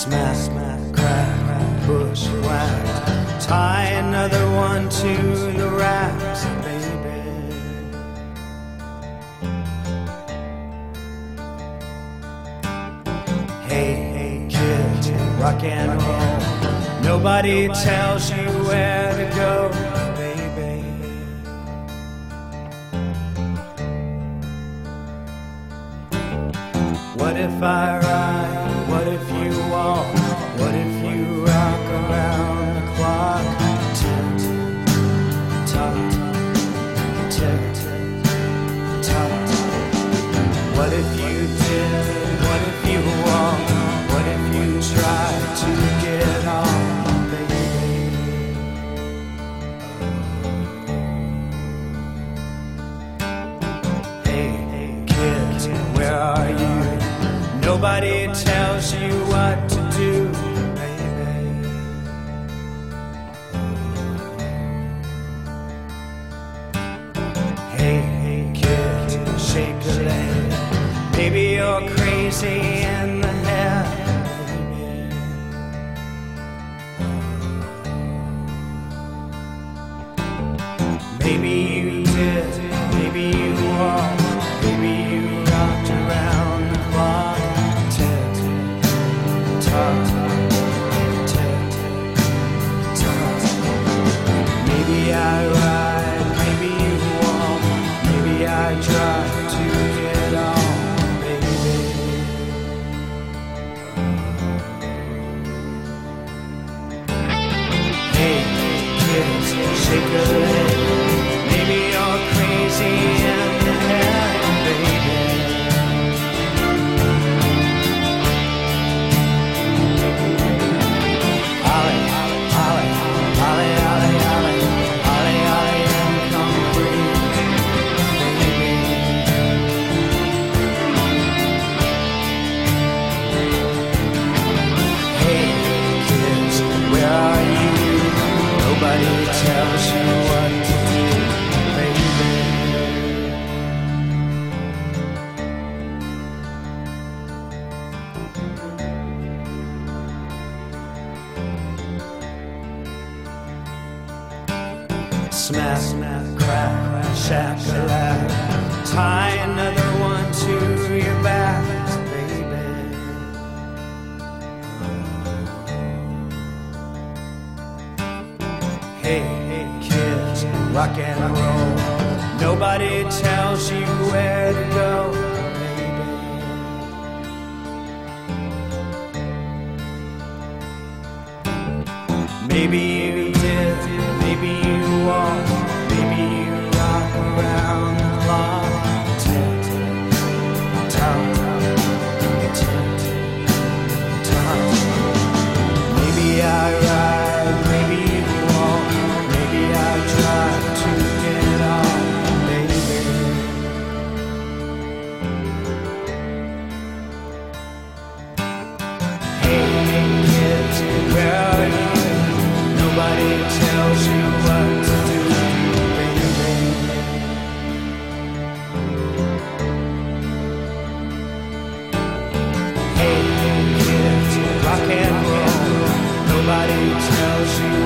Smack, smack, crack, bushwhacked. Tie another one to the racks, baby. Hey, hey, kid, rock and roll. Nobody tells you where to go, baby. What if I ride? What if you walk? What if you rock around the clock? Tick, tock, tick, tock. What if you did? What if you walk? What if you tried to get on, baby? Hey, kid, where are you? Nobody tells you what to do, baby. Hey, kid, shake a leg. Maybe you're crazy in the head, baby. Maybe you did, maybe you walked, maybe you rocked around the clock. Maybe I ride, maybe you walk, maybe I try to get on, baby. Hey, kids, shake a leg. Maybe you're crazy in the head, baby. Nobody tells you what to do, baby. Smack, smack, crack, shack-a-lack. Tie another one to your back, baby. Hey, kids, rock and roll. Nobody tells you where to go, baby. Maybe you did, maybe you walked, maybe you rock around the clock. Tick, tock, tick, tock. Maybe I ride, maybe you walk, maybe I try to get on, baby. Hey, kids, where are you? Nobody tells you what to do, baby. Hey, kids, rock and roll. Nobody tells you